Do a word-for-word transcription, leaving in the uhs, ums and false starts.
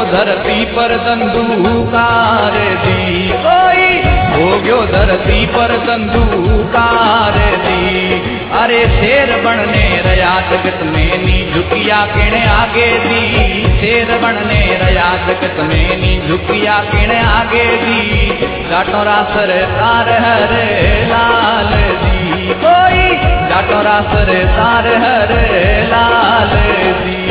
धरती पर धंधुकार दी, कोई हो गयो धरती पर धंधुकार दी। अरे शेर बनने रया जगत में नी झुकिया किणे आगे दी, शेर बनने रया जगत में नी झुकिया किणे आगे दी। जाटोरा सरकार हरे लाल दी, कोई जाटोरा सरकार हरे लाल दी।